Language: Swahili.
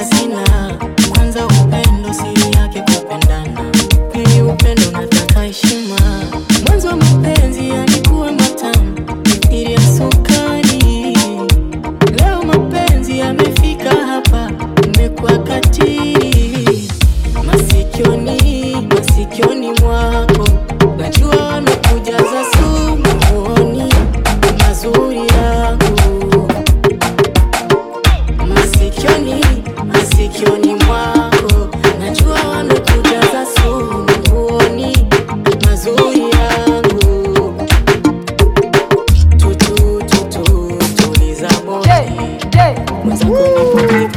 sina. Kwanza upendo siri yake kupendana, pili upendo nataka heshima. Mwanzo wa mapenzi yalikuwa matamu mithili ya sukari. Leo mapenzi yamefika hapa, umekuwa katili. Masikioni mwako najua wamekujaza sumu, huoni mazuri yangu. Masikioni mwako najua wamekujaza sumu, huoni mazuri yangu. Tuliza moyo mwenzako